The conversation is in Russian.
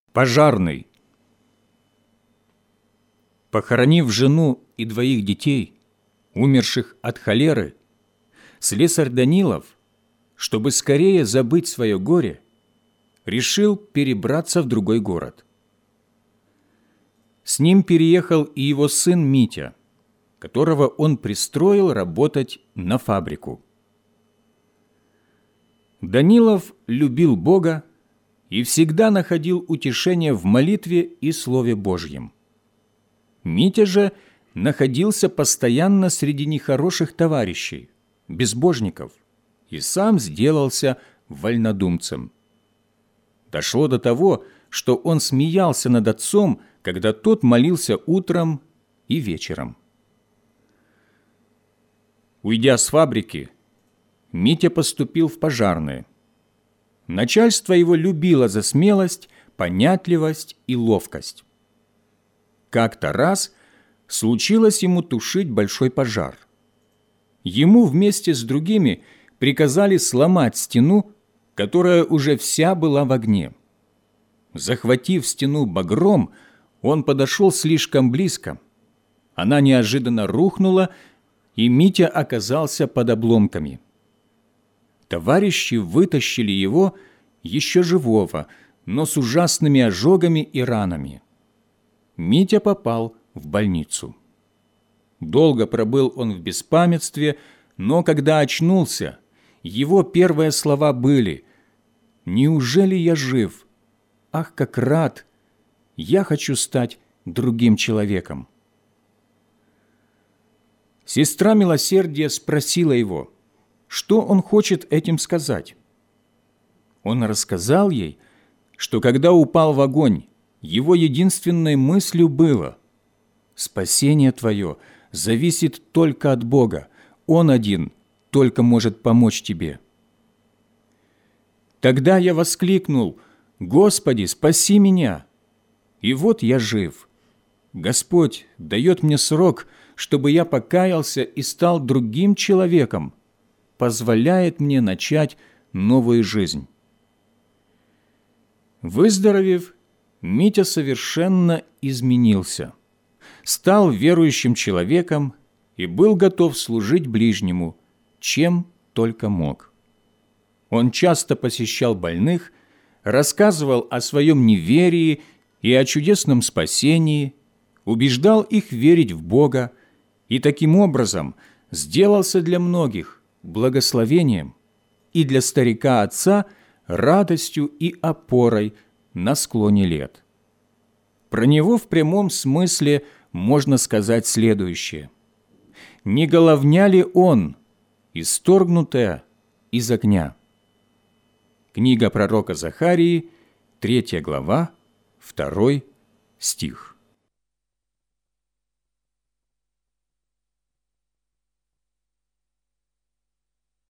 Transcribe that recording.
Пожарный. Похоронив жену и двоих детей, умерших от холеры, слесарь Данилов, чтобы скорее забыть свое горе, решил перебраться в другой город. С ним переехал и его сын Митя, которого он пристроил работать на фабрику. Данилов любил Бога и всегда находил утешение в молитве и Слове Божьем. Митя же находился постоянно среди нехороших товарищей, безбожников, и сам сделался вольнодумцем. Дошло до того, что он смеялся над отцом, когда тот молился утром и вечером. Уйдя с фабрики, Митя поступил в пожарные. Начальство его любило за смелость, понятливость и ловкость. Как-то раз случилось ему тушить большой пожар. Ему вместе с другими приказали сломать стену, которая уже вся была в огне. Захватив стену багром, он подошел слишком близко. Она неожиданно рухнула, и Митя оказался под обломками. Товарищи вытащили его еще живого, но с ужасными ожогами и ранами. Митя попал в больницу. Долго пробыл он в беспамятстве, но когда очнулся, его первые слова были: «Неужели я жив? Ах, как рад! Я хочу стать другим человеком». Сестра милосердия спросила его, что он хочет этим сказать. Он рассказал ей, что когда упал в огонь, его единственной мыслью было: «Спасение твое зависит только от Бога, Он один только может помочь тебе». Тогда я воскликнул: «Господи, спаси меня!» И вот я жив. Господь дает мне срок, чтобы я покаялся и стал другим человеком, позволяет мне начать новую жизнь. Выздоровев, Митя совершенно изменился, стал верующим человеком и был готов служить ближнему, чем только мог. Он часто посещал больных, рассказывал о своем неверии и о чудесном спасении, убеждал их верить в Бога и таким образом сделался для многих благословением и для старика-отца радостью и опорой на склоне лет. Про него в прямом смысле можно сказать следующее: «Не головня ли он, исторгнутая из огня?» Книга пророка Захарии, 3 глава, 2 стих.